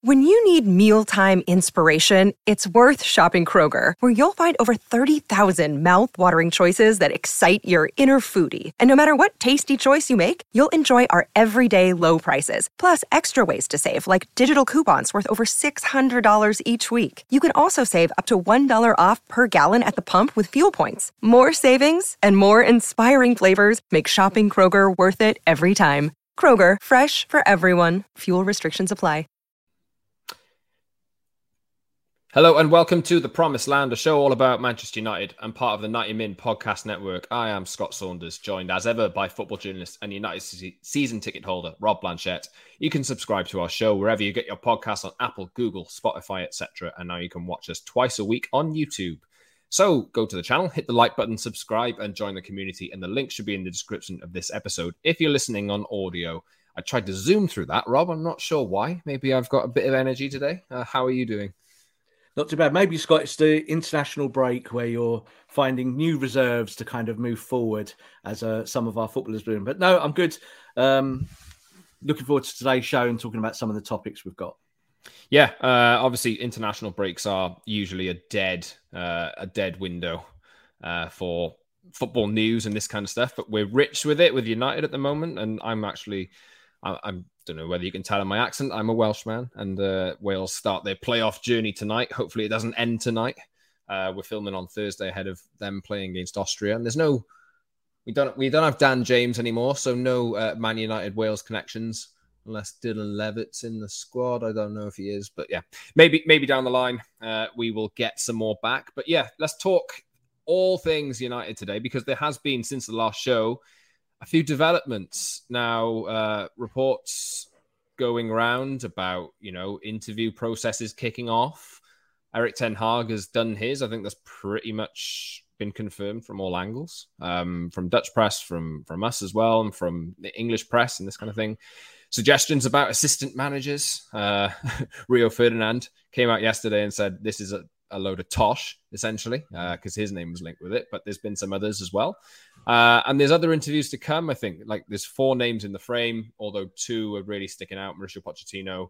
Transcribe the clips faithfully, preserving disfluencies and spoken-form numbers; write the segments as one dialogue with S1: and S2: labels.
S1: When you need mealtime inspiration, it's worth shopping Kroger, where you'll find over thirty thousand mouth-watering choices that excite your inner foodie. And no matter what tasty choice you make, you'll enjoy our everyday low prices, plus extra ways to save, like digital coupons worth over six hundred dollars each week. You can also save up to one dollar off per gallon at the pump with fuel points. More savings and more inspiring flavors make shopping Kroger worth it every time. Kroger, fresh for everyone. Fuel restrictions apply.
S2: Hello and welcome to The Promised Land, a show all about Manchester United and part of the ninety min podcast network. I am Scott Saunders, joined as ever by football journalist and United season ticket holder Rob Blanchette. You can subscribe to our show wherever you get your podcasts on Apple, Google, Spotify, et cetera. And now you can watch us twice a week on YouTube. So go to the channel, hit the like button, subscribe and join the community. And the link should be in the description of this episode if you're listening on audio. I tried to zoom through that, Rob. I'm not sure why. Maybe I've got a bit of energy today. Uh, how are you doing?
S3: Not too bad. Maybe, Scott, it's the international break where you're finding new reserves to kind of move forward as uh, some of our footballers do. But no, I'm good. Um, looking forward to today's show and talking about some of the topics we've got.
S2: Yeah, uh, obviously international breaks are usually a dead, uh, a dead window uh, for football news and this kind of stuff. But we're rich with it with United at the moment, and I'm actually, I, I'm. don't know whether you can tell in my accent. I'm a Welshman, and uh, Wales start their playoff journey tonight. Hopefully it doesn't end tonight. Uh, we're filming on Thursday ahead of them playing against Austria. And there's no, we don't we don't have Dan James anymore, so no uh, Man United Wales connections, unless Dylan Levitt's in the squad. I don't know if he is, but yeah, maybe maybe down the line uh, we will get some more back. But yeah, let's talk all things United today, because there has been, since the last show, a few developments. Now, uh, reports going around about, you know, interview processes kicking off. Erik ten Hag has done his. I think that's pretty much been confirmed from all angles, um, from Dutch press, from, from us as well, and from the English press and this kind of thing. Suggestions about assistant managers. Uh, Rio Ferdinand came out yesterday and said this is a, a load of tosh, essentially, because uh, his name was linked with it. But there's been some others as well. Uh, and there's other interviews to come, I think. Like, there's four names in the frame, although two are really sticking out. Mauricio Pochettino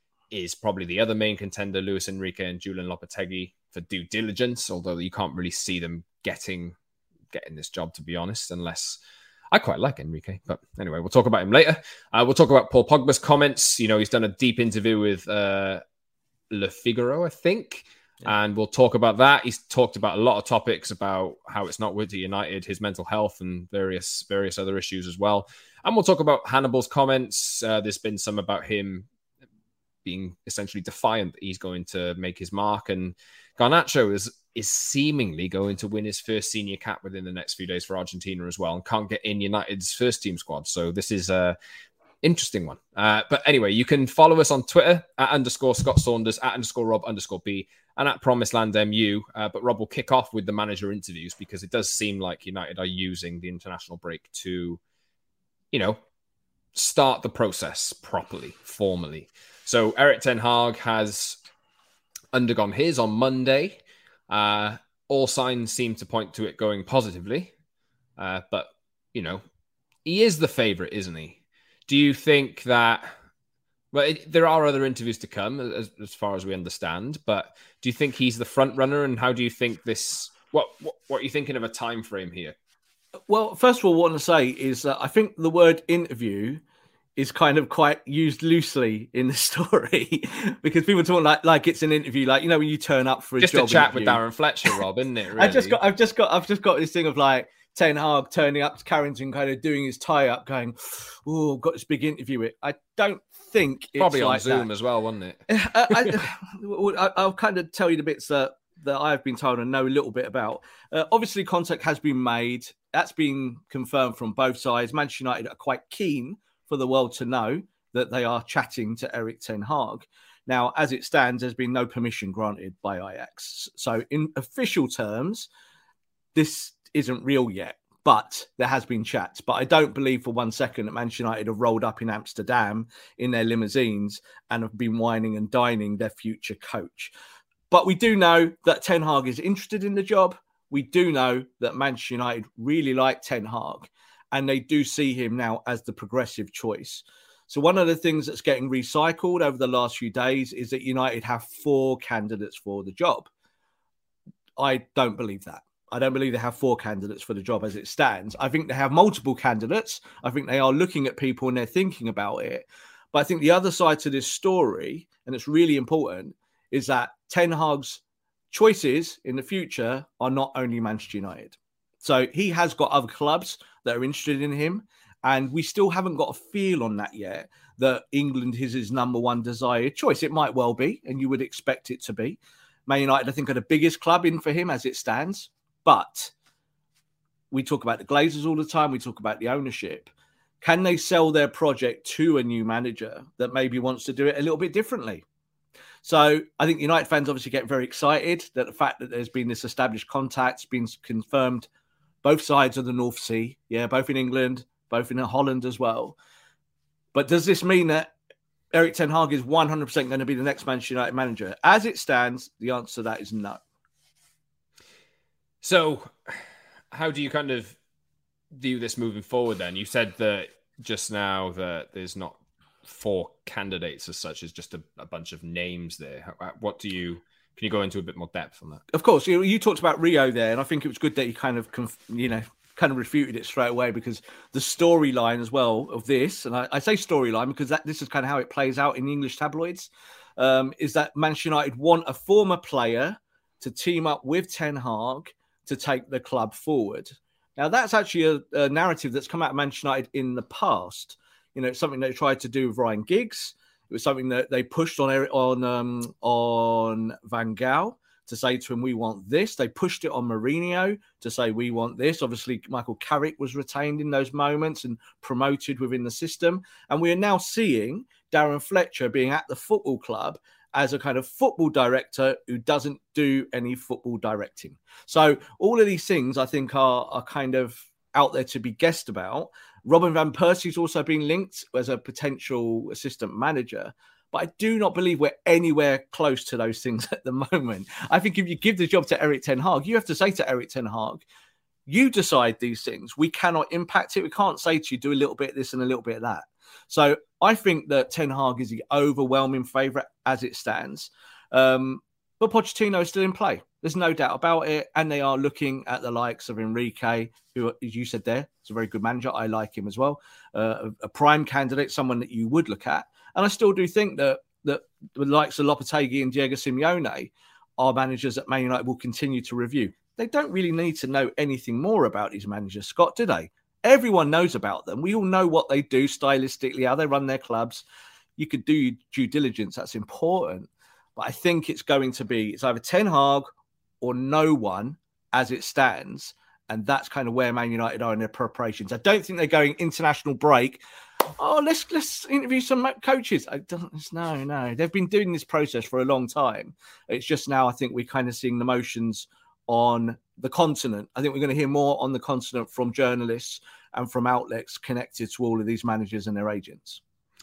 S2: is probably the other main contender, Luis Enrique and Julian Lopetegui, for due diligence, although you can't really see them getting getting this job, to be honest, unless... I quite like Enrique, but anyway, we'll talk about him later. Uh, we'll talk about Paul Pogba's comments. You know, he's done a deep interview with uh, Le Figaro, I think. Yeah. And we'll talk about that. He's talked about a lot of topics about how it's not good to United, his mental health, and various various other issues as well. And we'll talk about Hannibal's comments. Uh, there's been some about him being essentially defiant that he's going to make his mark. And Garnacho is is seemingly going to win his first senior cap within the next few days for Argentina as well, and can't get in United's first team squad. So this is a interesting one. Uh, but anyway, you can follow us on Twitter at underscore Scott Saunders, at underscore Rob underscore B, and at Promised Land M U. Uh, but Rob will kick off with the manager interviews, because it does seem like United are using the international break to, you know, start the process properly, formally. So Erik ten Hag has undergone his on Monday. Uh, all signs seem to point to it going positively. Uh, but, you know, he is the favourite, isn't he? Do you think that... Well, it, there are other interviews to come, as, as far as we understand. But do you think he's the front runner? And how do you think this... What, what, what are you thinking of a time frame here?
S3: Well, first of all, what I want to say is that I think the word interview is kind of quite used loosely in the story, because people talk like like it's an interview, like, you know, when you turn up for a
S2: just
S3: job
S2: a chat
S3: interview.
S2: with Darren Fletcher, Rob, isn't it? Really?
S3: I just got, I've just got, I've just got this thing of like Ten Hag turning up to Carrington, kind of doing his tie up, going, "Oh, got this big interview." It. I don't think it's
S2: probably on
S3: like
S2: Zoom
S3: that.
S2: as well, wasn't it?
S3: I, I, I'll kind of tell you the bits that that I've been told and know a little bit about. Uh, obviously, contact has been made. That's been confirmed from both sides. Manchester United are quite keen for the world to know that they are chatting to Erik ten Hag. Now, as it stands, there's been no permission granted by Ajax. So in official terms, this isn't real yet, but there has been chats. But I don't believe for one second that Manchester United have rolled up in Amsterdam in their limousines and have been whining and dining their future coach. But we do know that Ten Hag is interested in the job. We do know that Manchester United really like Ten Hag, and they do see him now as the progressive choice. So one of the things that's getting recycled over the last few days is that United have four candidates for the job. I don't believe that. I don't believe they have four candidates for the job as it stands. I think they have multiple candidates. I think they are looking at people and they're thinking about it. But I think the other side to this story, and it's really important, is that Ten Hag's choices in the future are not only Manchester United. So he has got other clubs that are interested in him. And we still haven't got a feel on that yet, that England is his number one desired choice. It might well be, and you would expect it to be. Man United, I think, are the biggest club in for him as it stands. But we talk about the Glazers all the time. We talk about the ownership. Can they sell their project to a new manager that maybe wants to do it a little bit differently? So I think United fans obviously get very excited that the fact that there's been this established contact, been confirmed both sides of the North Sea. Yeah, both in England, both in Holland as well. But does this mean that Erik ten Hag is one hundred percent going to be the next Manchester United manager? As it stands, the answer to that is no.
S2: So how do you kind of view this moving forward then? You said that just now that there's not four candidates as such, as just a, a bunch of names there. What do you... Can you go into a bit more depth on that?
S3: Of course. You, you talked about Rio there, and I think it was good that you kind of, you know, kind of refuted it straight away, because the storyline as well of this, and I, I say storyline because that this is kind of how it plays out in the English tabloids, um, is that Manchester United want a former player to team up with Ten Hag to take the club forward. Now, that's actually a, a narrative that's come out of Manchester United in the past. You know, it's something they tried to do with Ryan Giggs. It was something that they pushed on on um, on Van Gaal to say to him, we want this. They pushed it on Mourinho to say, we want this. Obviously, Michael Carrick was retained in those moments and promoted within the system. And we are now seeing Darren Fletcher being at the football club as a kind of football director who doesn't do any football directing. So all of these things, I think, are, are kind of out there to be guessed about. Robin Van Persie's also been linked as a potential assistant manager. But I do not believe we're anywhere close to those things at the moment. I think if you give the job to Erik ten Hag, you have to say to Erik ten Hag, you decide these things. We cannot impact it. We can't say to you, do a little bit of this and a little bit of that. So I think that Ten Hag is the overwhelming favourite as it stands. Um, but Pochettino is still in play. There's no doubt about it. And they are looking at the likes of Enrique, who, as you said there, is a very good manager. I like him as well. Uh, a, a prime candidate, someone that you would look at. And I still do think that, that the likes of Lopetegui and Diego Simeone are managers that Man United will continue to review. They don't really need to know anything more about these managers, Scott, do they? Everyone knows about them. We all know what they do stylistically, how they run their clubs. You could do due diligence. That's important. But I think it's going to be, it's either Ten Hag or no one as it stands. And that's kind of where Man United are in their preparations. I don't think they're going international break. Oh, let's let's interview some coaches. I don't, no, no. They've been doing this process for a long time. It's just now I think we're kind of seeing the motions on the continent. I think we're going to hear more on the continent from journalists and from outlets connected to all of these managers and their agents.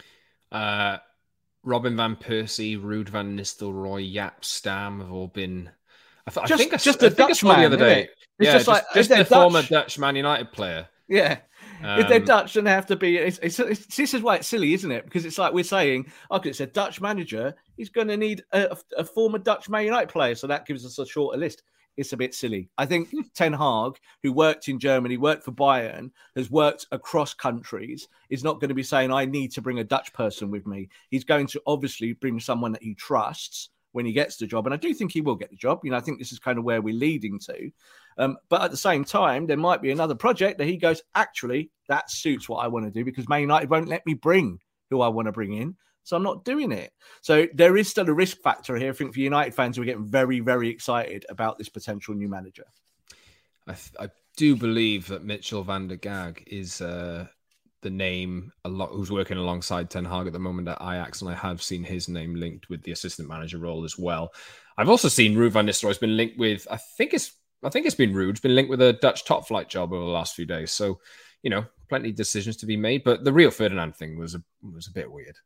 S2: Uh, Robin Van Persie, Ruud van Nistelrooy, Jaap Stam have all been... I, th-
S3: just,
S2: I think I,
S3: just
S2: I
S3: a
S2: think
S3: Dutch
S2: I
S3: man,
S2: the other day.
S3: It's
S2: yeah,
S3: just,
S2: just,
S3: like,
S2: just
S3: a
S2: the
S3: Dutch...
S2: former Dutch Man United player.
S3: Yeah.
S2: Um,
S3: if they're Dutch, then they have to be. It's, it's, it's, this is why it's silly, isn't it? Because it's like we're saying, okay, it's a Dutch manager. He's going to need a, a former Dutch Man United player, so that gives us a shorter list. It's a bit silly. I think Ten Hag, who worked in Germany, worked for Bayern, has worked across countries, is not going to be saying, I need to bring a Dutch person with me. He's going to obviously bring someone that he trusts when he gets the job. And I do think he will get the job. You know, I think this is kind of where we're leading to. Um, but at the same time, there might be another project that he goes, actually, that suits what I want to do because Man United won't let me bring who I want to bring in. So I'm not doing it. So there is still a risk factor here. I think for United fans, we're getting very, very excited about this potential new manager.
S2: I, th- I do believe that Mitchell van der Gaag is uh, the name a lot who's working alongside Ten Hag at the moment at Ajax, and I have seen his name linked with the assistant manager role as well. I've also seen Ruud van Nistelrooy has been linked with, I think it's I think it's been Ruud, been linked with a Dutch top flight job over the last few days. So, you know, plenty of decisions to be made. But the Rio Ferdinand thing was a was a bit weird.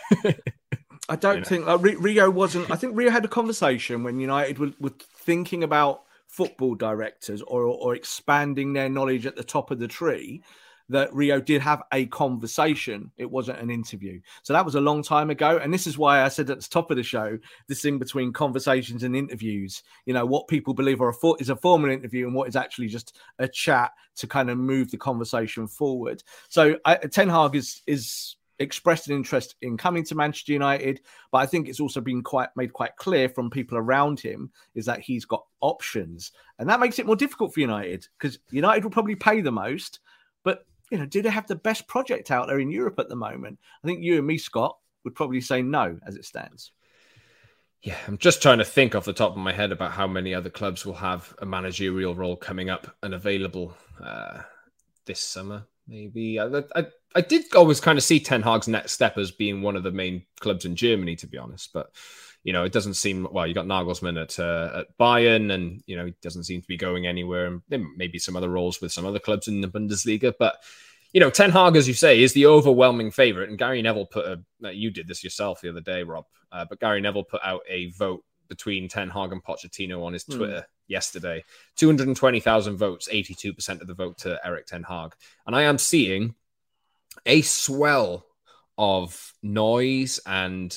S3: I don't you know. think like, Rio wasn't. I think Rio had a conversation when United were, were thinking about football directors or or expanding their knowledge at the top of the tree. that Rio did have a conversation. It wasn't an interview. So that was a long time ago. And this is why I said at the top of the show, this thing between conversations and interviews, you know, what people believe are a for- is a formal interview and what is actually just a chat to kind of move the conversation forward. So I, Ten Hag is, is expressed an interest in coming to Manchester United, but I think it's also been quite made quite clear from people around him is that he's got options. And that makes it more difficult for United because United will probably pay the most, but you know, do they have the best project out there in Europe at the moment? I think you and me, Scott, would probably say no as it stands.
S2: Yeah, I'm just trying to think off the top of my head about how many other clubs will have a managerial role coming up and available uh, this summer. Maybe I, I I did always kind of see Ten Hag's next step as being one of the main clubs in Germany, to be honest. But you know, it doesn't seem well. You got Nagelsmann at uh, at Bayern, and you know he doesn't seem to be going anywhere. And there may be some other roles with some other clubs in the Bundesliga, but you know, Ten Hag, as you say, is the overwhelming favourite. And Gary Neville put a you did this yourself the other day, Rob, uh, but Gary Neville put out a vote between Ten Hag and Pochettino on his Twitter mm. yesterday. two hundred twenty thousand votes, eighty-two percent of the vote to Erik Ten Hag. And I am seeing a swell of noise and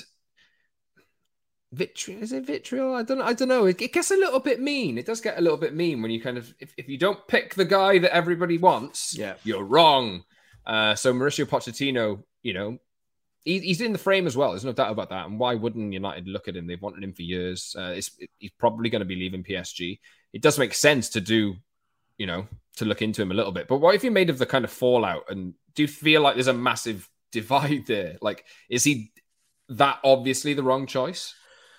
S2: vitriol. Is it vitriol? I don't know. I don't know. It, it gets a little bit mean. It does get a little bit mean when you kind of, if, if you don't pick the guy that everybody wants,
S3: yeah.
S2: you're wrong. Uh, so Mauricio Pochettino, you know, he, he's in the frame as well. There's no doubt about that. And why wouldn't United look at him? They've wanted him for years. Uh, it's, it, he's probably going to be leaving P S G. It does make sense to do, you know, to look into him a little bit. But what if you made of the kind of fallout? And do you feel like there's a massive divide there? Like, is he that obviously the wrong choice?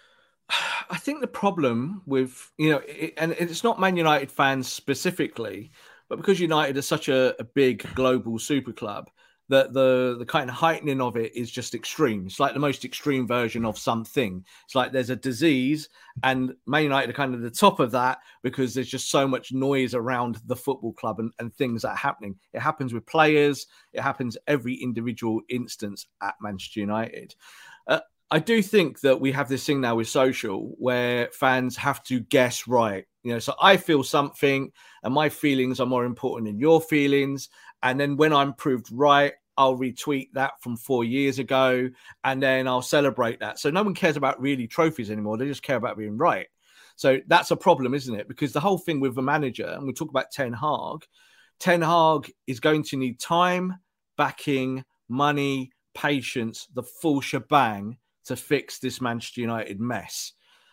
S3: I think the problem with, you know, it, and it's not Man United fans specifically, but because United is such a, a big global super club, that the, the kind of heightening of it is just extreme. It's like the most extreme version of something. It's like there's a disease and Man United are kind of the top of that because there's just so much noise around the football club and, and things that are happening. It happens with players. It happens every individual instance at Manchester United. Uh, I do think that we have this thing now with social where fans have to guess right. You know, so I feel something and my feelings are more important than your feelings. And then when I'm proved right, I'll retweet that from four years ago and then I'll celebrate that. So no one cares about really trophies anymore. They just care about being right. So that's a problem, isn't it? Because the whole thing with the manager, and we talk about Ten Hag, Ten Hag is going to need time, backing, money, patience, the full shebang to fix this Manchester United mess.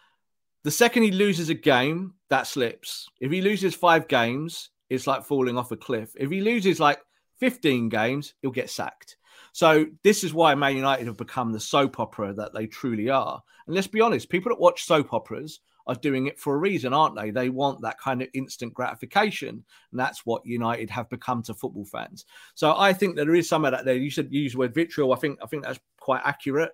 S3: The second he loses a game, that slips. If he loses five games, it's like falling off a cliff. If he loses like fifteen games, he'll get sacked. So this is why Man United have become the soap opera that they truly are. And let's be honest, people that watch soap operas are doing it for a reason, aren't they? They want that kind of instant gratification. And that's what United have become to football fans. So I think that there is some of that there. You said you use the word vitriol. I think, I think that's quite accurate.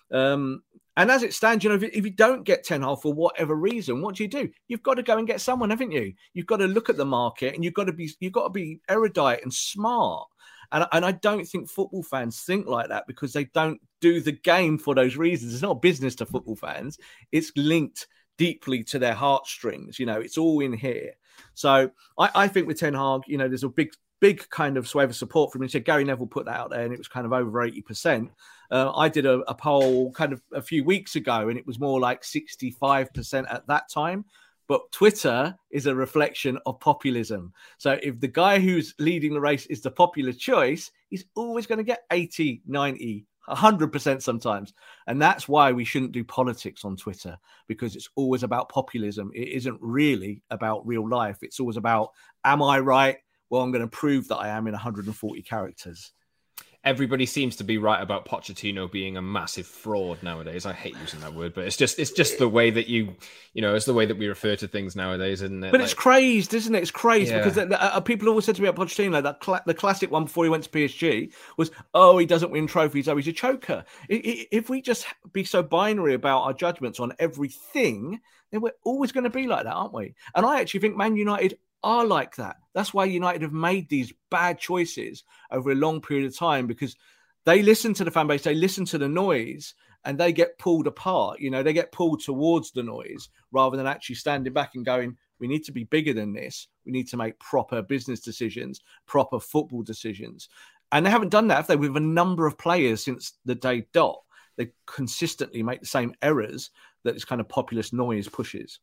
S3: Um, and as it stands, you know, if, if you don't get Ten Hag for whatever reason, what do you do? You've got to go and get someone, haven't you? You've got to look at the market and you've got to be, you've got to be erudite and smart. And, and I don't think football fans think like that because they don't do the game for those reasons. It's not a business to football fans. It's linked deeply to their heartstrings. You know, it's all in here. So I, I think with Ten Hag, you know, there's a big, big kind of swathe of support from him. So Gary Neville put that out there and it was kind of over eighty percent. Uh, I did a, a poll kind of a few weeks ago and it was more like sixty-five percent at that time. But Twitter is a reflection of populism. So if the guy who's leading the race is the popular choice, he's always going to get eighty, ninety, one hundred percent sometimes. And that's why we shouldn't do politics on Twitter, because it's always about populism. It isn't really about real life. It's always about, am I right? Well, I'm going to prove that I am in one hundred forty characters.
S2: Everybody seems to be right about Pochettino being a massive fraud nowadays. I hate using that word, but it's just it's just the way that you, you know, it's the way that we refer to things nowadays, isn't it?
S3: But
S2: like,
S3: it's crazed, isn't it? It's crazed yeah. because uh, uh, people always said to me about Pochettino, that cl- the classic one before he went to P S G was, oh, he doesn't win trophies, oh, he's a choker. If we just be so binary about our judgments on everything, then we're always going to be like that, aren't we? And I actually think Man United are like that. That's why United have made these bad choices over a long period of time, because they listen to the fan base, they listen to the noise, and they get pulled apart. You know, they get pulled towards the noise rather than actually standing back and going, We need to be bigger than this. We need to make proper business decisions, proper football decisions. And they haven't done that, have they? With a number of players since the day dot. They consistently make the same errors that this kind of populist noise pushes.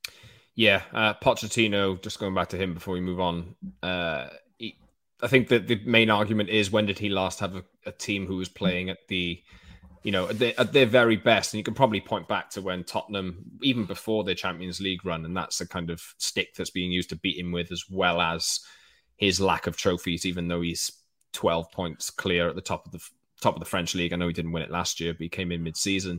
S2: Yeah, uh, Pochettino, just going back to him before we move on, uh, he, I think that the main argument is, when did he last have a, a team who was playing at the, you know, at, the, at their very best? And you can probably point back to when Tottenham, even before their Champions League run, and that's the kind of stick that's being used to beat him with, as well as his lack of trophies, even though he's twelve points clear at the top of the top of the French league. I know he didn't win it last year, but he came in mid-season.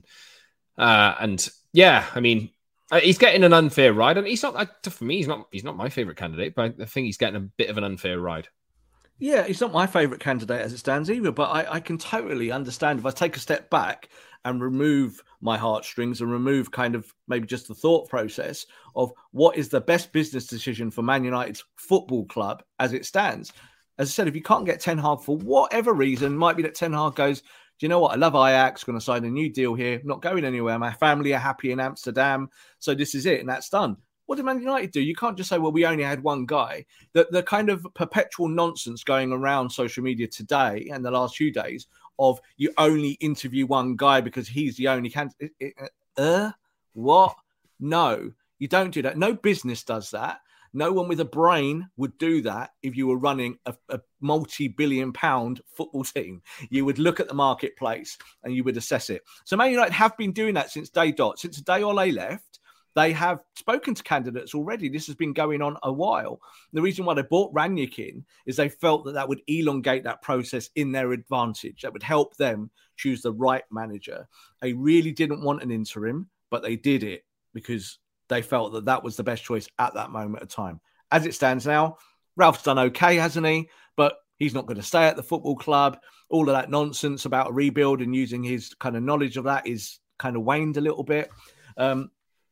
S2: Uh, and yeah, I mean, he's getting an unfair ride, and he's not, for me, he's not he's not my favourite candidate, but I think he's getting a bit of an unfair ride.
S3: Yeah, he's not my favourite candidate as it stands either, but I, I can totally understand if I take a step back and remove my heartstrings and remove kind of maybe just the thought process of what is the best business decision for Man United's football club as it stands. As I said, if you can't get Ten Hag for whatever reason, might be that Ten Hag goes, do you know what? I love Ajax, going to sign a new deal here, not going anywhere. My family are happy in Amsterdam, so this is it, and that's done. What did Man United do? You can't just say, well, we only had one guy. The, the kind of perpetual nonsense going around social media today and the last few days of you only interview one guy because he's the only candidate. Uh, what? No, you don't do that. No business does that. No one with a brain would do that if you were running a, a multi-billion pound football team. You would look at the marketplace and you would assess it. So Man United have been doing that since day dot. Since the day Ole left, they have spoken to candidates already. This has been going on a while. The reason why they brought Rangnick in is they felt that that would elongate that process in their advantage. That would help them choose the right manager. They really didn't want an interim, but they did it because they felt that that was the best choice at that moment of time. As it stands now, Ralph's done okay, hasn't he? But he's not going to stay at the football club. All of that nonsense about a rebuild and using his kind of knowledge of that is kind of waned a little bit. Um,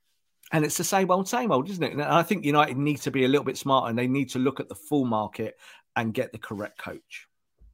S3: and it's the same old, same old, isn't it? And I think United need to be a little bit smarter, and they need to look at the full market and get the correct coach.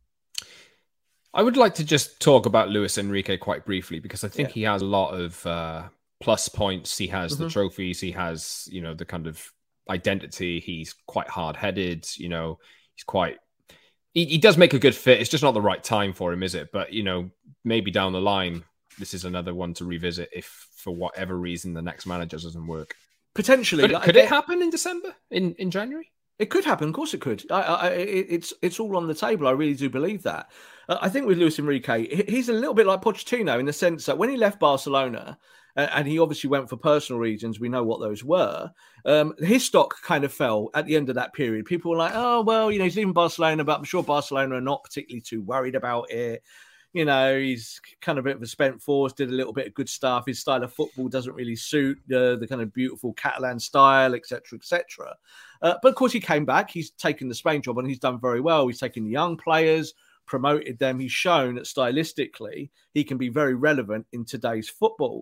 S2: I would like to just talk about Luis Enrique quite briefly, because I think yeah. he has a lot of uh, plus points. He has mm-hmm. the trophies. He has, you know, the kind of identity. He's quite hard-headed. You know, he's quite... He, he does make a good fit. It's just not the right time for him, is it? But, you know, maybe down the line, this is another one to revisit if, for whatever reason, the next manager doesn't work.
S3: Potentially.
S2: Could,
S3: like,
S2: could it happen in December? In, in January?
S3: It could happen. Of course it could. I, I, it's it's all on the table. I really do believe that. Uh, I think with Luis Enrique, he's a little bit like Pochettino in the sense that when he left Barcelona, uh, and he obviously went for personal reasons, we know what those were, um, his stock kind of fell at the end of that period. People were like, oh, well, you know, he's leaving Barcelona, but I'm sure Barcelona are not particularly too worried about it. You know, he's kind of a bit of a spent force, did a little bit of good stuff. His style of football doesn't really suit uh, the kind of beautiful Catalan style, et cetera, et cetera. Uh, but of course, he came back. He's taken the Spain job and he's done very well. He's taken the young players, promoted them. He's shown that stylistically, he can be very relevant in today's football.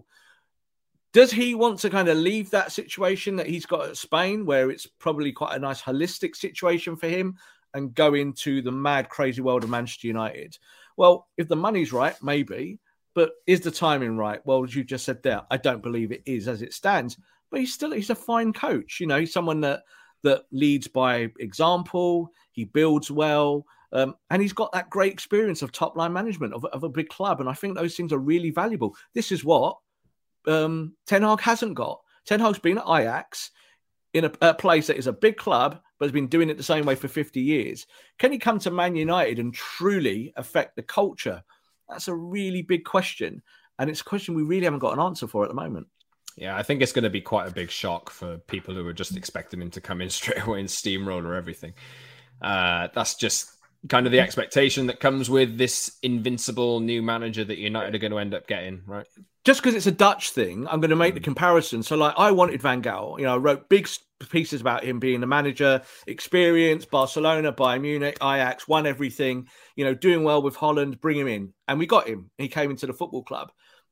S3: Does he want to kind of leave that situation that he's got at Spain, where it's probably quite a nice holistic situation for him, and go into the mad, crazy world of Manchester United? Well, if the money's right, maybe. But is the timing right? Well, as you just said there, I don't believe it is as it stands. But he's still he's a fine coach. You know, he's someone that that leads by example. He builds well. Um, and he's got that great experience of top-line management of, of a big club. And I think those things are really valuable. This is what um, Ten Hag hasn't got. Ten Hag's been at Ajax in a, a place that is a big club, but has been doing it the same way for fifty years. Can he come to Man United and truly affect the culture? That's a really big question. And it's a question we really haven't got an answer for at the moment.
S2: Yeah, I think it's going to be quite a big shock for people who are just expecting him to come in straight away and steamroller everything. Uh, that's just kind of the expectation that comes with this invincible new manager that United are going to end up getting, right?
S3: Just because it's a Dutch thing, I'm going to make the comparison. So, like, I wanted Van Gaal. You know, I wrote big pieces about him being the manager, experience, Barcelona, Bayern Munich, Ajax, won everything, you know, doing well with Holland, bring him in. And we got him. He came into the football club.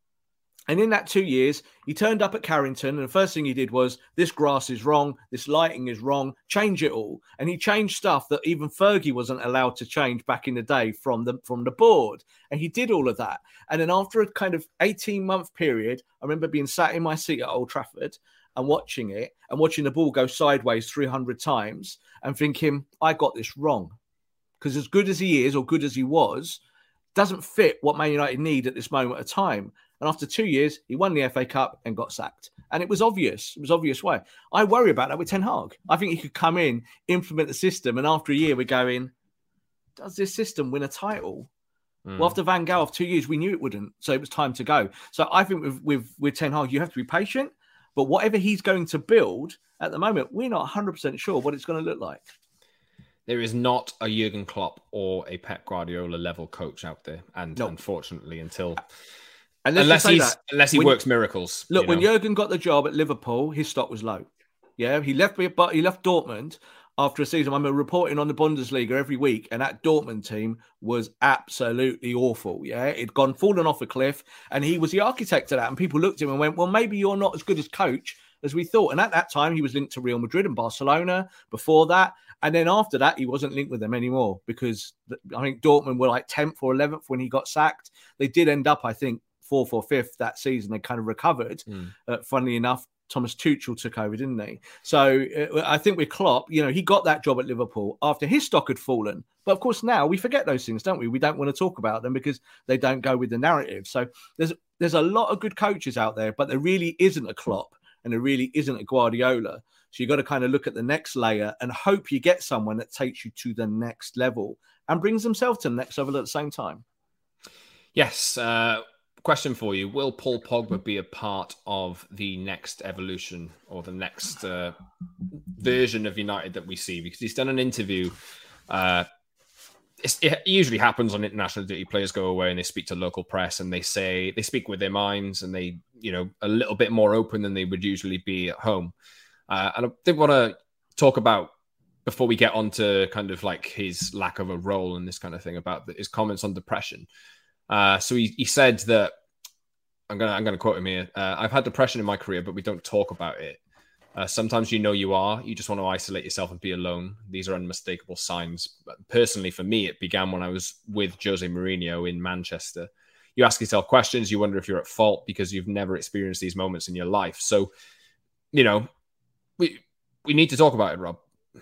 S3: And in that two years, he turned up at Carrington, and the first thing he did was, this grass is wrong, this lighting is wrong, change it all. And he changed stuff that even Fergie wasn't allowed to change back in the day from the, from the board. And he did all of that. And then after a kind of eighteen-month period, I remember being sat in my seat at Old Trafford, and watching it and watching the ball go sideways three hundred times and thinking, I got this wrong. Because as good as he is or good as he was, doesn't fit what Man United need at this moment of time. And after two years, he won the F A Cup and got sacked. And it was obvious. It was obvious why. I worry about that with Ten Hag. I think he could come in, implement the system, and after a year, we're going, does this system win a title? Mm. Well, after Van Gaal, two years, we knew it wouldn't. So it was time to go. So I think with, with, with Ten Hag, you have to be patient. But whatever he's going to build, at the moment, we're not one hundred percent sure what it's going to look like.
S2: There is not a Jurgen Klopp or a Pep Guardiola level coach out there. And
S3: no.
S2: unfortunately, until...
S3: And
S2: unless, he's,
S3: that,
S2: unless he
S3: when,
S2: works miracles.
S3: Look,
S2: you know?
S3: When Jurgen got the job at Liverpool, his stock was low. Yeah, he left but he left Dortmund after a season. I'm reporting on the Bundesliga every week, and that Dortmund team was absolutely awful. Yeah, it'd gone fallen off a cliff, and he was the architect of that. And people looked at him and went, "Well, maybe you're not as good as coach as we thought." And at that time, he was linked to Real Madrid and Barcelona. Before that, and then after that, he wasn't linked with them anymore because I think Dortmund were like tenth or eleventh when he got sacked. They did end up, I think, fourth or fifth that season. They kind of recovered. Mm. Uh, funnily enough, Thomas Tuchel took over, didn't he? So uh, I think with Klopp, you know, he got that job at Liverpool after his stock had fallen. But of course, now we forget those things, don't we? We don't want to talk about them because they don't go with the narrative. So there's there's a lot of good coaches out there, but there really isn't a Klopp and there really isn't a Guardiola. So you've got to kind of look at the next layer and hope you get someone that takes you to the next level and brings themselves to the next level at the same time.
S2: Yes. Uh... Question for you. Will Paul Pogba be a part of the next evolution or the next uh, version of United that we see? Because he's done an interview. Uh, it usually happens on international duty. Players go away and they speak to local press and they say, they speak with their minds and they, you know, a little bit more open than they would usually be at home. Uh, and I did want to talk about, before we get on to kind of like his lack of a role and this kind of thing, about his comments on depression. Uh, so he, he said that, I'm gonna I'm gonna quote him here. Uh, I've had depression in my career, but we don't talk about it. Uh, sometimes you know you are. You just want to isolate yourself and be alone. These are unmistakable signs. But personally, for me, it began when I was with Jose Mourinho in Manchester. You ask yourself questions. You wonder if you're at fault because you've never experienced these moments in your life. So, you know, we we need to talk about it, Rob.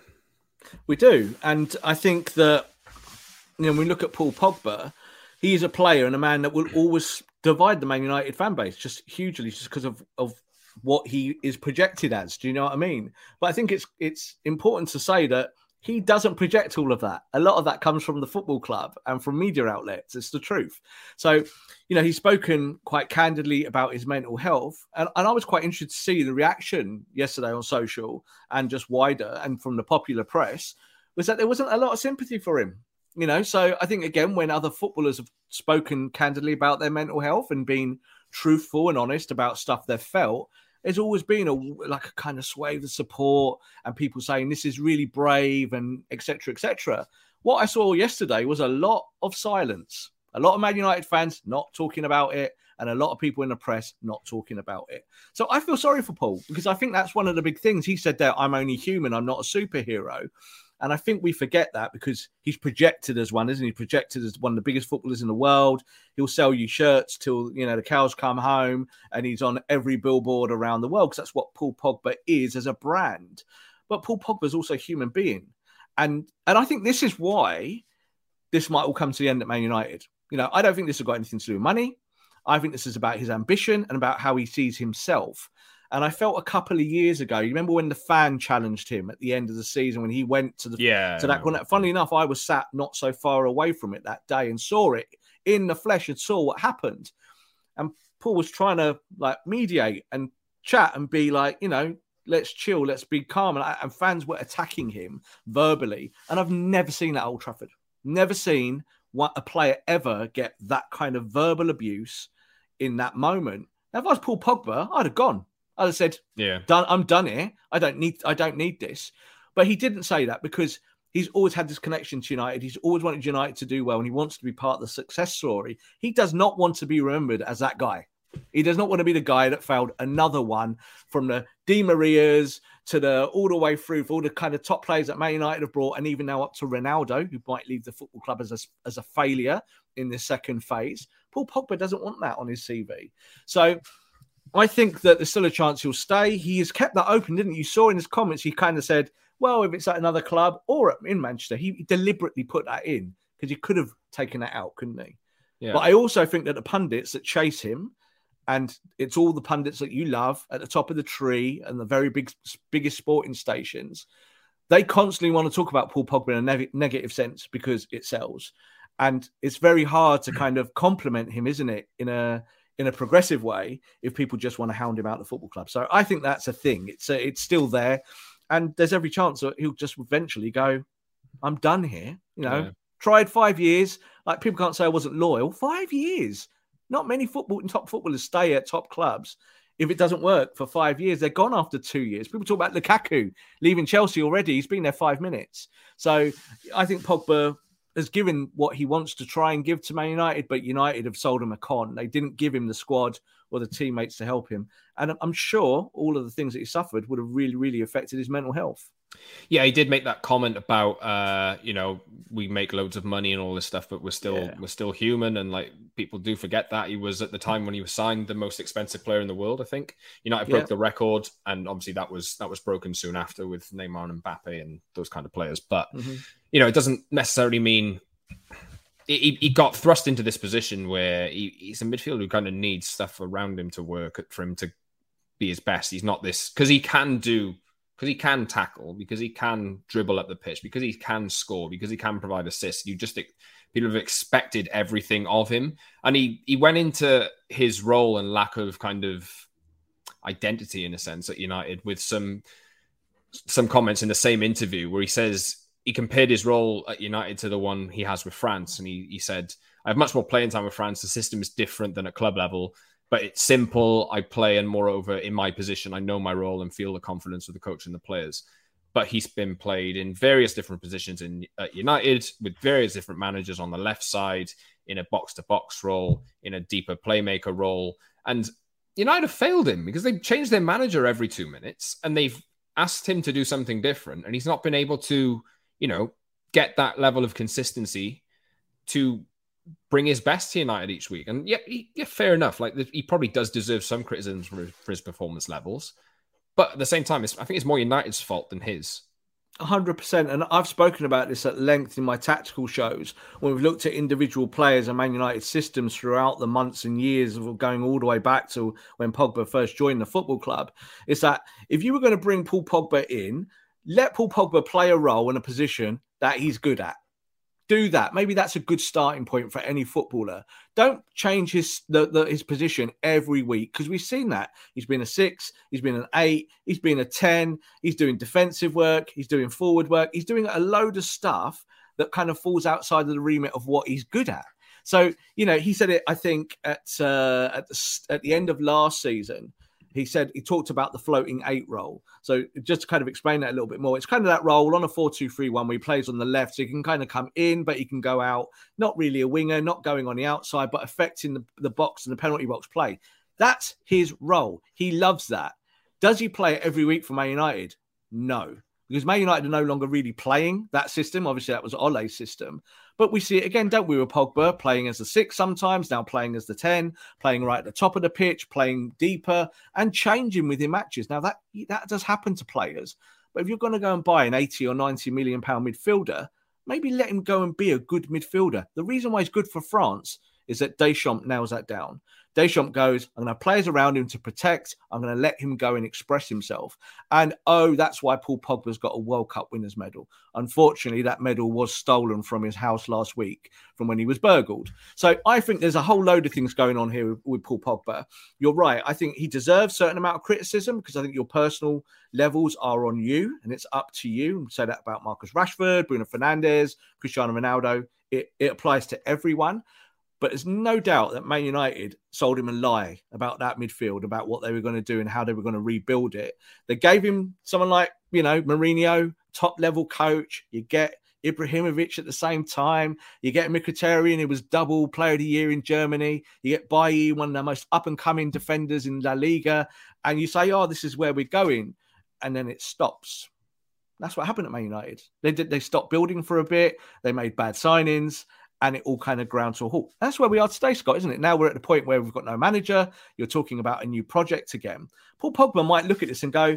S3: We do, and I think that, you know, when we look at Paul Pogba, he is a player and a man that will always divide the Man United fan base just hugely, just because of, of what he is projected as. Do you know what I mean? But I think it's it's important to say that he doesn't project all of that. A lot of that comes from the football club and from media outlets. It's the truth. So, you know, he's spoken quite candidly about his mental health. And, and I was quite interested to see the reaction yesterday on social and just wider and from the popular press, was that there wasn't a lot of sympathy for him. You know, so I think, again, when other footballers have spoken candidly about their mental health and been truthful and honest about stuff they've felt, there's always been a like a kind of swathe of support and people saying this is really brave and et cetera, et cetera. What I saw yesterday was a lot of silence, a lot of Man United fans not talking about it, and a lot of people in the press not talking about it. So I feel sorry for Paul because I think that's one of the big things. He said that I'm only human, I'm not a superhero. And I think we forget that because he's projected as one, isn't he? Projected as one of the biggest footballers in the world. He'll sell you shirts till, you know, the cows come home, and he's on every billboard around the world because that's what Paul Pogba is as a brand. But Paul Pogba is also a human being. And and I think this is why this might all come to the end at Man United. You know, I don't think this has got anything to do with money. I think this is about his ambition and about how he sees himself. And I felt a couple of years ago, you remember when the fan challenged him at the end of the season when he went to the
S2: yeah,
S3: to that corner? Funnily enough, I was sat not so far away from it that day and saw it in the flesh and saw what happened. And Paul was trying to like mediate and chat and be like, you know, let's chill, let's be calm. And, and fans were attacking him verbally. And I've never seen that at Old Trafford. Never seen what a player ever get that kind of verbal abuse in that moment. Now, if I was Paul Pogba, I'd have gone. I'd have said,
S2: "Yeah,
S3: done. I'm done here. I don't need. I don't need this." But he didn't say that because he's always had this connection to United. He's always wanted United to do well, and he wants to be part of the success story. He does not want to be remembered as that guy. He does not want to be the guy that failed another one, from the Di Marias to the all the way through for all the kind of top players that Man United have brought, and even now up to Ronaldo, who might leave the football club as a, as a failure in this second phase. Paul Pogba doesn't want that on his C V. So I think that there's still a chance he'll stay. He has kept that open, didn't you? You saw in his comments, he kind of said, well, if it's at another club or in Manchester, he deliberately put that in because he could have taken that out, couldn't he? Yeah. But I also think that the pundits that chase him, and it's all the pundits that you love at the top of the tree and the very big, biggest sporting stations, they constantly want to talk about Paul Pogba in a ne- negative sense because it sells. And it's very hard to kind of compliment him, isn't it, in a in a progressive way if people just want to hound him out of the football club. So I think that's a thing. It's a, it's still there. And there's every chance that he'll just eventually go, I'm done here. You know, yeah. Tried five years. Like, people can't say I wasn't loyal. Five years. Not many football and top footballers stay at top clubs. If it doesn't work for five years, they're gone after two years. People talk about Lukaku leaving Chelsea already. He's been there five minutes. So I think Pogba has given what he wants to try and give to Man United, but United have sold him a con. They didn't give him the squad or the teammates to help him. And I'm sure all of the things that he suffered would have really, really affected his mental health.
S2: Yeah, he did make that comment about, uh, you know, we make loads of money and all this stuff, but we're still yeah. we're still human. And like, people do forget that he was at the time when he was signed the most expensive player in the world. I think United broke yeah. the record, and obviously that was that was broken soon after with Neymar and Mbappe and those kind of players. But mm-hmm. you know, it doesn't necessarily mean he, he got thrust into this position where he, he's a midfielder who kind of needs stuff around him to work for him to be his best. He's not this because he can do. Because he can tackle, because he can dribble up the pitch, because he can score, because he can provide assists. You just people have expected everything of him, and he he went into his role and lack of kind of identity in a sense at United with some some comments in the same interview where he says he compared his role at United to the one he has with France, and he he said, "I have much more playing time with France. The system is different than at club level." But it's simple. I play, and moreover, in my position, I know my role and feel the confidence of the coach and the players. But he's been played in various different positions in at United with various different managers on the left side, in a box-to-box role, in a deeper playmaker role. And United have failed him because they've changed their manager every two minutes and they've asked him to do something different. And he's not been able to, you know, get that level of consistency to bring his best to United each week. And yeah, he, yeah, fair enough. Like, he probably does deserve some criticism for his, for his performance levels. But at the same time, it's, I think it's more United's fault than his.
S3: one hundred percent. And I've spoken about this at length in my tactical shows when we've looked at individual players and Man United systems throughout the months and years of going all the way back to when Pogba first joined the football club. It's that if you were going to bring Paul Pogba in, let Paul Pogba play a role in a position that he's good at. Do that. Maybe that's a good starting point for any footballer. Don't change his the, the, his position every week, because we've seen that. He's been a six, he's been an eight, he's been a ten, he's doing defensive work, he's doing forward work, he's doing a load of stuff that kind of falls outside of the remit of what he's good at. So, you know, he said it, I think, at uh, at, the, at the end of last season. He said he talked about the floating eight role. So just to kind of explain that a little bit more, it's kind of that role on a four two three one where he plays on the left. So he can kind of come in, but he can go out. Not really a winger, not going on the outside, but affecting the, the box and the penalty box play. That's his role. He loves that. Does he play it every week for Man United? No. Because Man United are no longer really playing that system. Obviously, that was Ole's system. But we see it again, don't we, with Pogba playing as the six sometimes, now playing as the ten, playing right at the top of the pitch, playing deeper and changing within matches. Now, that that does happen to players. But if you're going to go and buy an eighty or ninety million pound midfielder, maybe let him go and be a good midfielder. The reason why he's good for France is that Deschamps nails that down. Deschamps goes, I'm going to have players around him to protect. I'm going to let him go and express himself. And, oh, that's why Paul Pogba's got a World Cup winners medal. Unfortunately, that medal was stolen from his house last week from when he was burgled. So I think there's a whole load of things going on here with, with Paul Pogba. You're right. I think he deserves a certain amount of criticism because I think your personal levels are on you and it's up to you. We say that about Marcus Rashford, Bruno Fernandes, Cristiano Ronaldo. It, it applies to everyone. But there's no doubt that Man United sold him a lie about that midfield, about what they were going to do and how they were going to rebuild it. They gave him someone like, you know, Mourinho, top-level coach. You get Ibrahimovic at the same time. You get Mkhitaryan, who was double player of the year in Germany. You get Bailly, one of the most up-and-coming defenders in La Liga. And you say, oh, this is where we're going. And then it stops. That's what happened at Man United. They did. They stopped building for a bit. They made bad signings. and it all kind of ground to a halt. That's where we are today, Scott, isn't it? Now we're at the point where we've got no manager. You're talking about a new project again. Paul Pogba might look at this and go,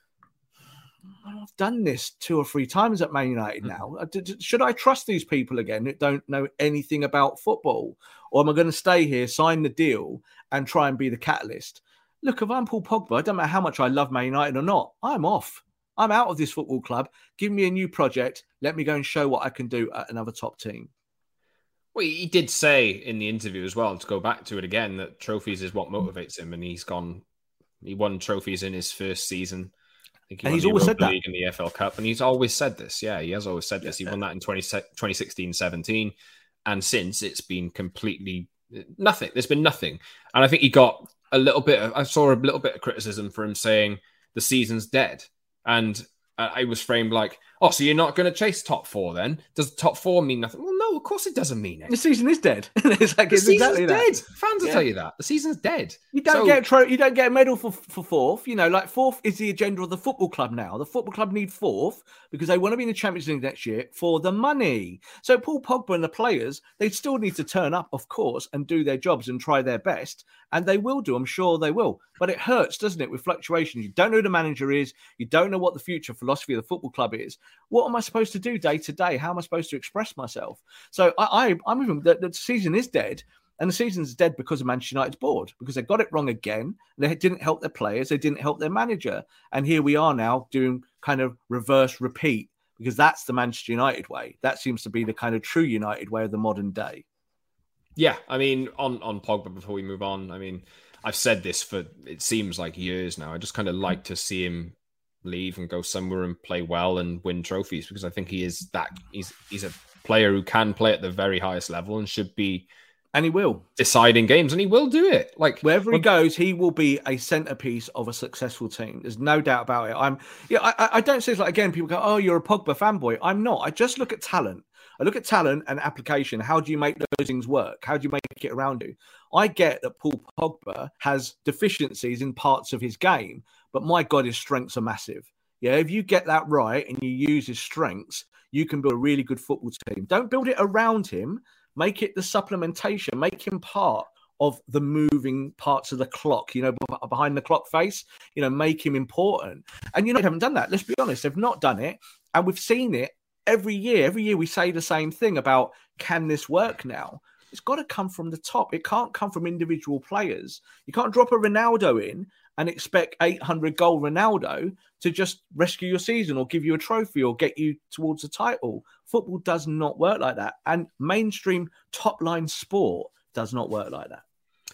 S3: I've done this two or three times at Man United now. Should I trust these people again that don't know anything about football? Or am I going to stay here, sign the deal, and try and be the catalyst? Look, if I'm Paul Pogba, I don't matter how much I love Man United or not, I'm off. I'm out of this football club. Give me a new project. Let me go and show what I can do at another top team.
S2: Well, he did say in the interview as well, to go back to it again, that trophies is what motivates him. And he's gone, he won trophies in his first season. I think he
S3: and
S2: won
S3: he's
S2: the
S3: always
S2: Europa
S3: said that.
S2: League and the F L Cup. And he's always said this. Yeah, he has always said this. He won that in twenty sixteen seventeen. And since, it's been completely nothing. There's been nothing. And I think he got a little bit of, I saw a little bit of criticism for him saying the season's dead. And I was framed like, oh, so you're not going to chase top four then? Does top four mean nothing? Well, no, of course it doesn't mean it.
S3: The season is dead. It's like
S2: the
S3: it's
S2: season's
S3: exactly
S2: dead.
S3: that.
S2: Fans will
S3: Yeah.
S2: tell you that. The season's dead.
S3: You don't
S2: So-
S3: get a tro- you don't get a medal for, for fourth. You know, like fourth is the agenda of the football club now. The football club need fourth because they want to be in the Champions League next year for the money. So Paul Pogba and the players, they still need to turn up, of course, and do their jobs and try their best. And they will do. I'm sure they will. But it hurts, doesn't it, with fluctuations? You don't know who the manager is. You don't know what the future philosophy of the football club is. What am I supposed to do day to day? How am I supposed to express myself? So I, I, I'm with him. The, the season is dead. And the season's dead because of Manchester United's board, because they got it wrong again. They didn't help their players. They didn't help their manager. And here we are now doing kind of reverse repeat, because that's the Manchester United way. That seems to be the kind of true United way of the modern day.
S2: Yeah, I mean, on, on Pogba, before we move on, I mean, I've said this for, it seems like years now. I just kind of like to see him leave and go somewhere and play well and win trophies, because I think he is that, he's he's a player who can play at the very highest level and should be
S3: And he will.
S2: deciding games, and he will do it. Like
S3: Wherever he
S2: when-
S3: goes, he will be a centerpiece of a successful team. There's no doubt about it. I'm, yeah, I, I don't say it's like, again, people go, oh, you're a Pogba fanboy. I'm not. I just look at talent. I look at talent and application. How do you make those things work? How do you make it around you? I get that Paul Pogba has deficiencies in parts of his game, but my God, his strengths are massive. Yeah, if you get that right and you use his strengths, you can build a really good football team. Don't build it around him. Make it the supplementation. Make him part of the moving parts of the clock, you know, b- behind the clock face, you know, make him important. And, you know, they haven't done that. Let's be honest. They've not done it. And we've seen it every year. Every year we say the same thing about, can this work now? It's got to come from the top. It can't come from individual players. You can't drop a Ronaldo in and expect eight hundred goal Ronaldo to just rescue your season or give you a trophy or get you towards a title. Football does not work like that. And mainstream top-line sport does not work like that.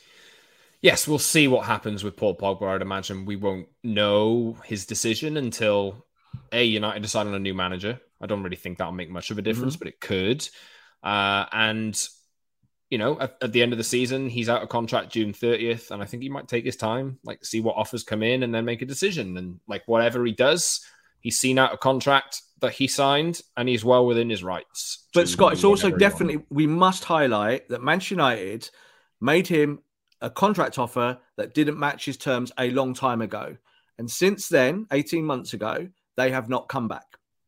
S2: Yes, we'll see what happens with Paul Pogba. I'd imagine we won't know his decision until A, United decide on a new manager. I don't really think that'll make much of a difference, mm-hmm. but it could. Uh, and, you know, at, at the end of the season, he's out of contract June thirtieth, and I think he might take his time, like see what offers come in and then make a decision. And like whatever he does, he's seen out a contract that he signed, and he's well within his rights.
S3: But Scott, it's also definitely, we must highlight that Manchester United made him a contract offer that didn't match his terms a long time ago. And since then, eighteen months ago, they have not come back.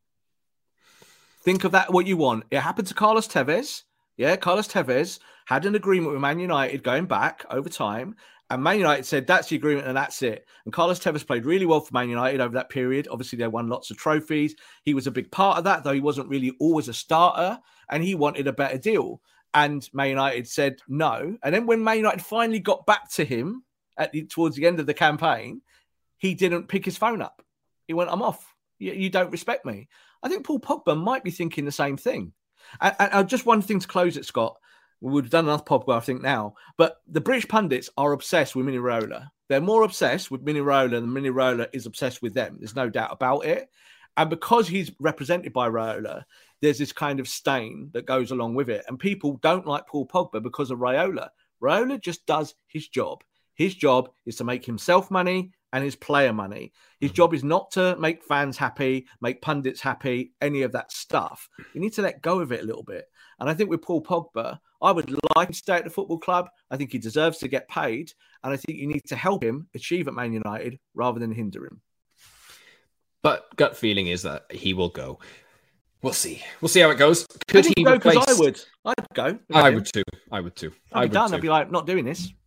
S3: Think of that what you want. It happened to Carlos Tevez. Yeah, Carlos Tevez had an agreement with Man United going back over time. And Man United said, that's the agreement and that's it. And Carlos Tevez played really well for Man United over that period. Obviously, they won lots of trophies. He was a big part of that, though he wasn't really always a starter. And he wanted a better deal. And Man United said no. And then when Man United finally got back to him at the, towards the end of the campaign, he didn't pick his phone up. He went, I'm off. You, you don't respect me. I think Paul Pogba might be thinking the same thing. And, and just one thing to close it, Scott. We've done enough Pogba, I think, now. But the British pundits are obsessed with Mini Raiola. They're more obsessed with Mini Raiola than Mini Raiola is obsessed with them. There's no doubt about it. And because he's represented by Raiola, there's this kind of stain that goes along with it. And people don't like Paul Pogba because of Raiola. Raiola just does his job. His job is to make himself money and his player money. His job is not to make fans happy, make pundits happy, any of that stuff. You need to let go of it a little bit. And I think with Paul Pogba, I would like him to stay at the football club. I think he deserves to get paid. And I think you need to help him achieve at Man United rather than hinder him.
S2: But gut feeling is that he will go. We'll see. We'll see how it goes. Could he
S3: go
S2: replace?
S3: I would. I'd go.
S2: I would too. I would too.
S3: I'd
S2: I
S3: be
S2: would
S3: done.
S2: too.
S3: I'd be like, not doing this.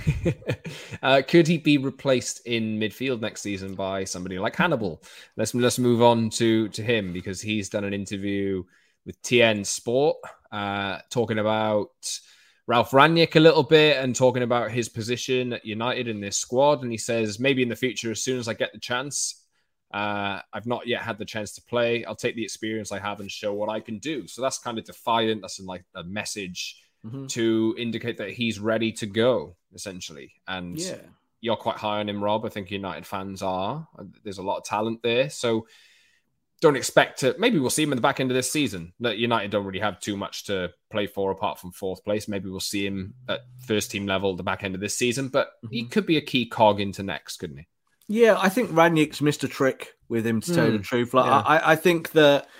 S2: uh, could he be replaced in midfield next season by somebody like Hannibal? Let's let's move on to to him because he's done an interview with T N Sport, uh, talking about Ralf Rangnick a little bit and talking about his position at United in this squad. And he says, maybe in the future, as soon as I get the chance, uh, I've not yet had the chance to play. I'll take the experience I have and show what I can do. So that's kind of defiant. That's like a message mm-hmm. to indicate that he's ready to go, essentially. And
S3: yeah.
S2: you're quite high on him, Rob. I think United fans are. There's a lot of talent there. So don't expect to, maybe we'll see him in the back end of this season. That United don't really have too much to play for apart from fourth place. Maybe we'll see him at first team level at the back end of this season, but mm-hmm. he could be a key cog into next, couldn't he?
S3: Yeah, I think Rangnick's missed a trick with him, to mm, tell you the truth. Like, yeah. I, I think that,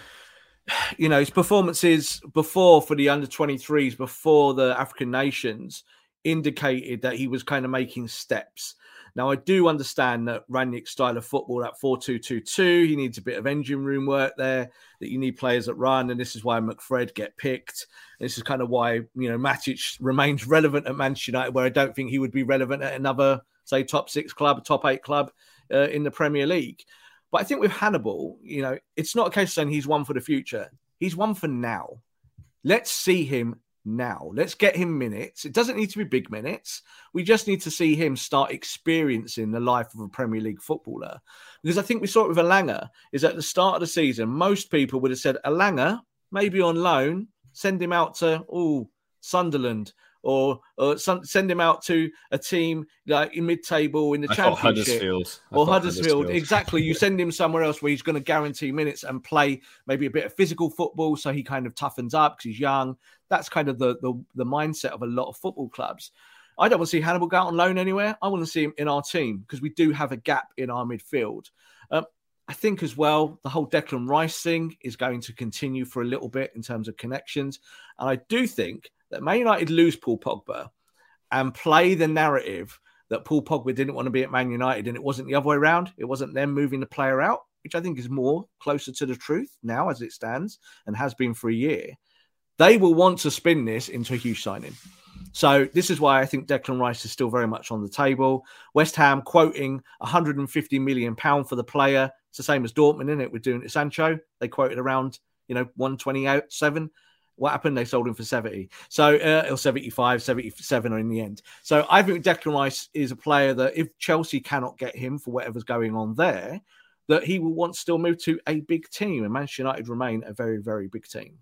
S3: you know, his performances before for the under twenty-threes, before the African nations, indicated that he was kind of making steps. Now, I do understand that Rangnick's style of football, that four two two two, he needs a bit of engine room work there, that you need players that run, and this is why McFred get picked. This is kind of why, you know, Matic remains relevant at Manchester United, where I don't think he would be relevant at another, say, top six club, top eight club uh, in the Premier League. But I think with Hannibal, you know, it's not a case of saying he's one for the future. He's one for now. Let's see him now. Let's get him minutes. It doesn't need to be big minutes. We just need to see him start experiencing the life of a Premier League footballer. Because I think we saw it with Elanga, is at the start of the season, most people would have said, Elanga, maybe on loan, send him out to, oh, Sunderland, or, or some, send him out to a team like in mid-table in the
S2: I
S3: Championship.
S2: Huddersfield.
S3: Or Huddersfield. Huddersfield. Exactly. You send him somewhere else where he's going to guarantee minutes and play maybe a bit of physical football so he kind of toughens up because he's young. That's kind of the, the, the mindset of a lot of football clubs. I don't want to see Hannibal go out on loan anywhere. I want to see him in our team because we do have a gap in our midfield. Um, I think as well, the whole Declan Rice thing is going to continue for a little bit in terms of connections. And I do think that Man United lose Paul Pogba and play the narrative that Paul Pogba didn't want to be at Man United and it wasn't the other way around. It wasn't them moving the player out, which I think is more closer to the truth now as it stands and has been for a year. They will want to spin this into a huge signing. So this is why I think Declan Rice is still very much on the table. West Ham quoting one hundred fifty million pounds for the player. It's the same as Dortmund, isn't it? We're doing it to Sancho. They quoted around, you know, one twenty-seven. What happened? They sold him for seventy. So, uh, or seventy-five, seventy-seven in the end. So I think Declan Rice is a player that if Chelsea cannot get him for whatever's going on there, that he will want to still move to a big team. And Manchester United remain a very, very big team.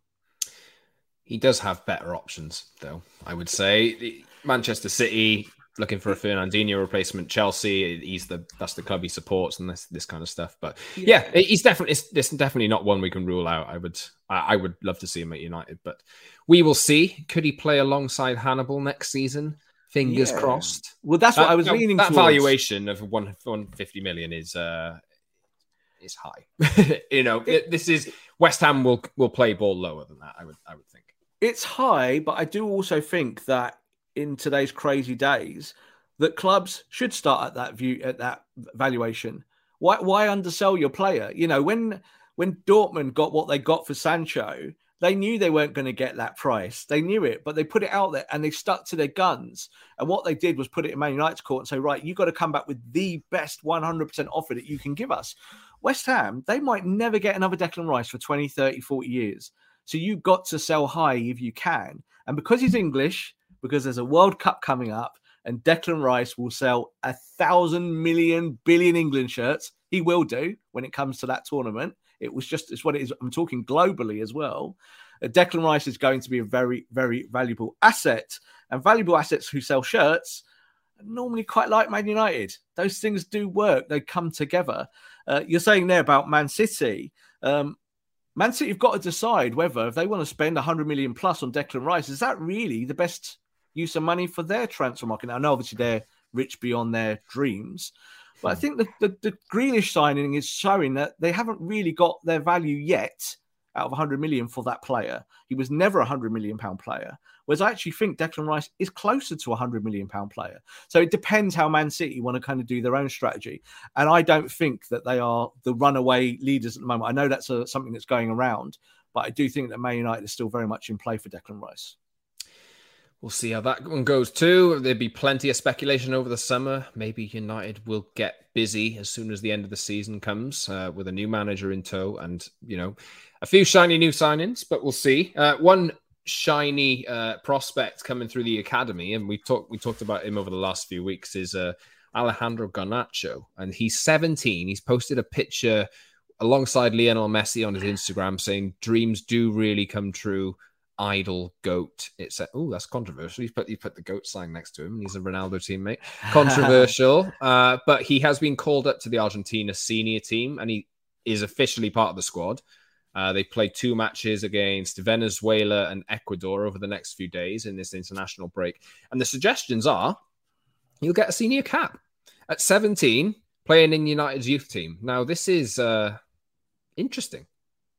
S2: He does have better options, though, I would say. Manchester City, looking for a Fernandinho replacement. Chelsea, he's the that's the club he supports and this this kind of stuff. But yeah, yeah he's definitely it's, it's definitely not one we can rule out. I would I, I would love to see him at United, but we will see. Could he play alongside Hannibal next season? Fingers yeah. crossed.
S3: Well, that's what
S2: that,
S3: I was
S2: that,
S3: leaning
S2: that
S3: towards.
S2: Valuation of one hundred fifty million is uh is high. you know, it, this is West Ham will will play ball lower than that. I would I would think.
S3: It's high, but I do also think that in today's crazy days, that clubs should start at that view, at that valuation. Why, why undersell your player? You know, when when Dortmund got what they got for Sancho, they knew they weren't going to get that price. They knew it, but they put it out there and they stuck to their guns. And what they did was put it in Man United's court and say, right, you've got to come back with the best one hundred percent offer that you can give us. West Ham, they might never get another Declan Rice for twenty, thirty, forty years. So you've got to sell high if you can. And because he's English, because there's a World Cup coming up, and Declan Rice will sell a thousand million billion England shirts, he will do when it comes to that tournament. It was just, it's what it is. I'm talking globally as well. Uh, Declan Rice is going to be a very, very valuable asset. And valuable assets who sell shirts are normally quite like Man United. Those things do work. They come together. Uh, you're saying there about Man City. Um, Man City have got to decide whether if they want to spend one hundred million plus on Declan Rice, is that really the best use of money for their transfer market? Now, I know obviously they're rich beyond their dreams, but I think the, the, the Grealish signing is showing that they haven't really got their value yet out of one hundred million for that player. He was never a one hundred million pound player, whereas I actually think Declan Rice is closer to a one hundred million pound player. So it depends how Man City want to kind of do their own strategy. And I don't think that they are the runaway leaders at the moment. I know that's a, something that's going around, But I do think that Man United is still very much in play for Declan Rice.
S2: We'll see how that one goes too. There'd be plenty of speculation over the summer. Maybe United will get busy as soon as the end of the season comes uh, with a new manager in tow and, you know, a few shiny new signings, but we'll see. Uh, one shiny uh, prospect coming through the academy, and we talked we talked about him over the last few weeks, is uh, Alejandro Garnacho, and he's seventeen. He's posted a picture alongside Lionel Messi on his Instagram saying, "Dreams do really come true. Idol goat." It's a, oh, that's controversial. He's put he put the goat sign next to him, and he's a Ronaldo teammate. Controversial, uh, but he has been called up to the Argentina senior team, and he is officially part of the squad. Uh, they play two matches against Venezuela and Ecuador over the next few days in this international break. And the suggestions are you'll get a senior cap at seventeen, playing in United's youth team. Now, this is uh, interesting.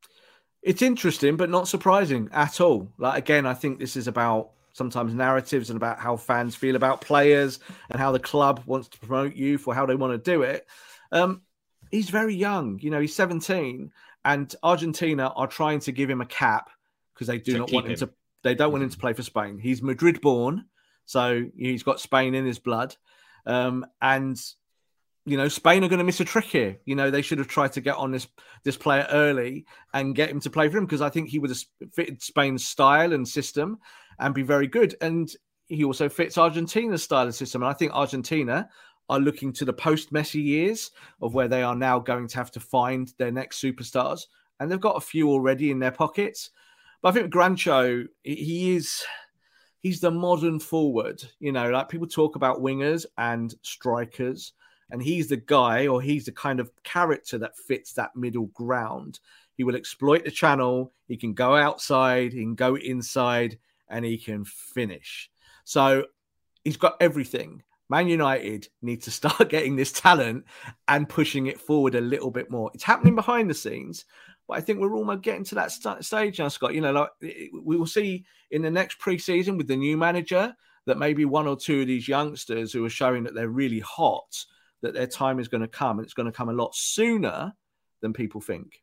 S3: It's interesting, but not surprising at all. Like, again, I think this is about sometimes narratives and about how fans feel about players and how the club wants to promote youth or how they want to do it. Um, he's very young. You know, he's seventeen. And Argentina are trying to give him a cap because they do to not want him, him to. They don't want him to play for Spain. He's Madrid-born, so he's got Spain in his blood. Um, and you know, Spain are going to miss a trick here. You know, they should have tried to get on this this player early and get him to play for him because I think he would have fitted Spain's style and system and be very good. And he also fits Argentina's style and system. And I think Argentina are looking to the post-Messi years of where they are now going to have to find their next superstars. And they've got a few already in their pockets. But I think Garnacho, he is, he's the modern forward. You know, like people talk about wingers and strikers, and he's the guy, or he's the kind of character that fits that middle ground. He will exploit the channel. He can go outside, he can go inside, and he can finish. So he's got everything. Man United need to start getting this talent and pushing it forward a little bit more. It's happening behind the scenes, but I think we're almost getting to that st- stage now, Scott. You know, like we will see in the next pre-season with the new manager that maybe one or two of these youngsters who are showing that they're really hot, that their time is going to come, and it's going to come a lot sooner than people think.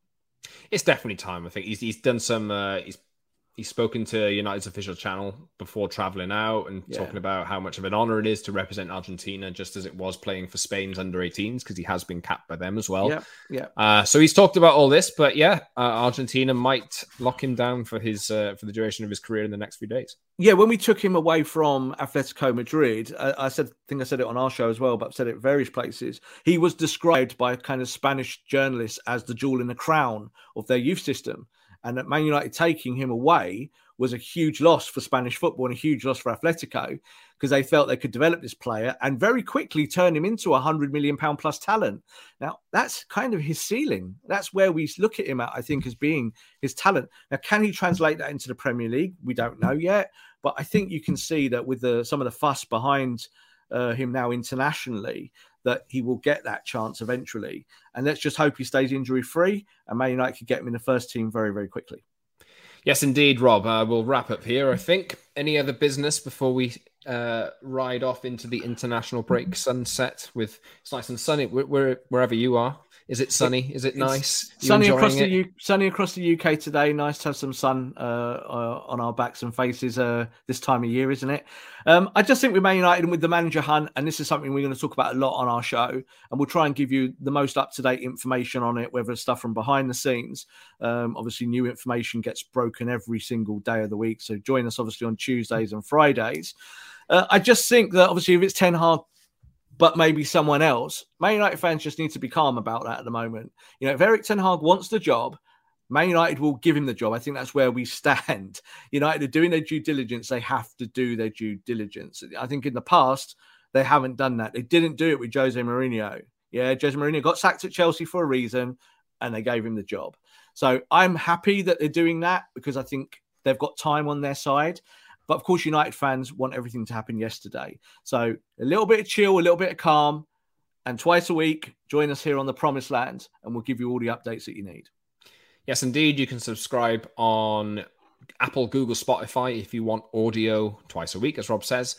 S2: It's definitely time. I think he's he's done some. Uh, he's He's spoken to United's official channel before traveling out and yeah. talking about how much of an honor it is to represent Argentina, just as it was playing for Spain's under eighteens, because he has been capped by them as well.
S3: Yeah, yeah.
S2: Uh, so he's talked about all this, but yeah, uh, Argentina might lock him down for his uh, for the duration of his career in the next few days.
S3: Yeah, when we took him away from Atletico Madrid, I, I said, I think I said it on our show as well, but I've said it various places. He was described by kind of Spanish journalists as the jewel in the crown of their youth system. And that Man United taking him away was a huge loss for Spanish football and a huge loss for Atletico because they felt they could develop this player and very quickly turn him into a one hundred million pounds plus talent. Now, that's kind of his ceiling. That's where we look at him at, I think, as being his talent. Now, can he translate that into the Premier League? We don't know yet. But I think you can see that with the, some of the fuss behind uh, him now internationally, that he will get that chance eventually. And let's just hope he stays injury-free and Man United can get him in the first team very, very quickly.
S2: Yes, indeed, Rob. Uh, we'll wrap up here, I think. Any other business before we uh, ride off into the international break sunset with it's nice and sunny where, wherever you are? Is it sunny? Is it nice?
S3: Sunny across the U- sunny across the U K today. Nice to have some sun uh, uh, on our backs and faces uh, this time of year, isn't it? Um, I just think with Man United and with the manager hunt, and this is something we're going to talk about a lot on our show, and we'll try and give you the most up-to-date information on it, whether it's stuff from behind the scenes. Um, obviously, new information gets broken every single day of the week, so join us obviously on Tuesdays and Fridays. Uh, I just think that obviously if it's Ten Hag, but maybe someone else, Man United fans just need to be calm about that at the moment. You know, if Erik Ten Hag wants the job, Man United will give him the job. I think that's where we stand. United are doing their due diligence. They have to do their due diligence. I think in the past, they haven't done that. They didn't do it with Jose Mourinho. Yeah, Jose Mourinho got sacked at Chelsea for a reason, and they gave him the job. So I'm happy that they're doing that because I think they've got time on their side. But of course, United fans want everything to happen yesterday. So a little bit of chill, a little bit of calm, and twice a week, join us here on the Promised Land, and we'll give you all the updates that you need.
S2: Yes, indeed. You can subscribe on Apple, Google, Spotify if you want audio twice a week, as Rob says.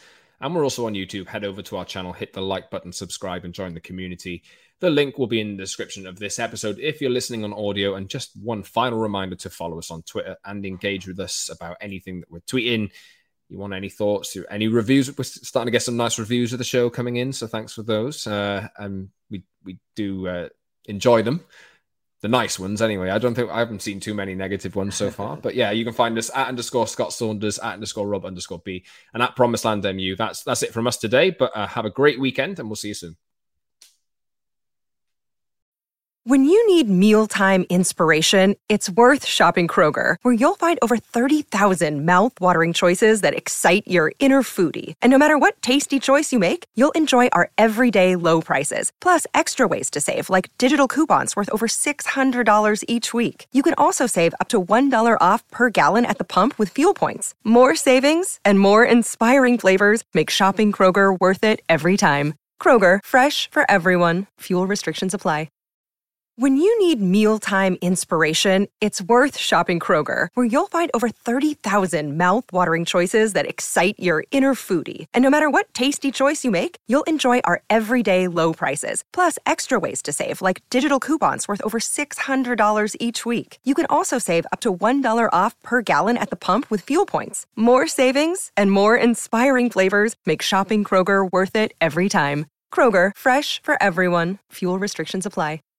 S2: And we're also on YouTube. Head over to our channel, hit the like button, subscribe, and join the community. The link will be in the description of this episode if you're listening on audio. And just one final reminder to follow us on Twitter and engage with us about anything that we're tweeting. You want any thoughts, any reviews? We're starting to get some nice reviews of the show coming in, so thanks for those. Uh, and we we do uh, enjoy them. The nice ones, anyway. I don't think I haven't seen too many negative ones so far. But yeah, you can find us at underscore Scott Saunders, at underscore Rob underscore B, and at Promised Land M U. That's that's it from us today. But uh, have a great weekend, and we'll see you soon.
S1: When you need mealtime inspiration, it's worth shopping Kroger, where you'll find over thirty thousand mouth-watering choices that excite your inner foodie. And no matter what tasty choice you make, you'll enjoy our everyday low prices, plus extra ways to save, like digital coupons worth over six hundred dollars each week. You can also save up to one dollar off per gallon at the pump with fuel points. More savings and more inspiring flavors make shopping Kroger worth it every time. Kroger, fresh for everyone. Fuel restrictions apply. When you need mealtime inspiration, it's worth shopping Kroger, where you'll find over thirty thousand mouth-watering choices that excite your inner foodie. And no matter what tasty choice you make, you'll enjoy our everyday low prices, plus extra ways to save, like digital coupons worth over six hundred dollars each week. You can also save up to one dollar off per gallon at the pump with fuel points. More savings and more inspiring flavors make shopping Kroger worth it every time. Kroger, fresh for everyone. Fuel restrictions apply.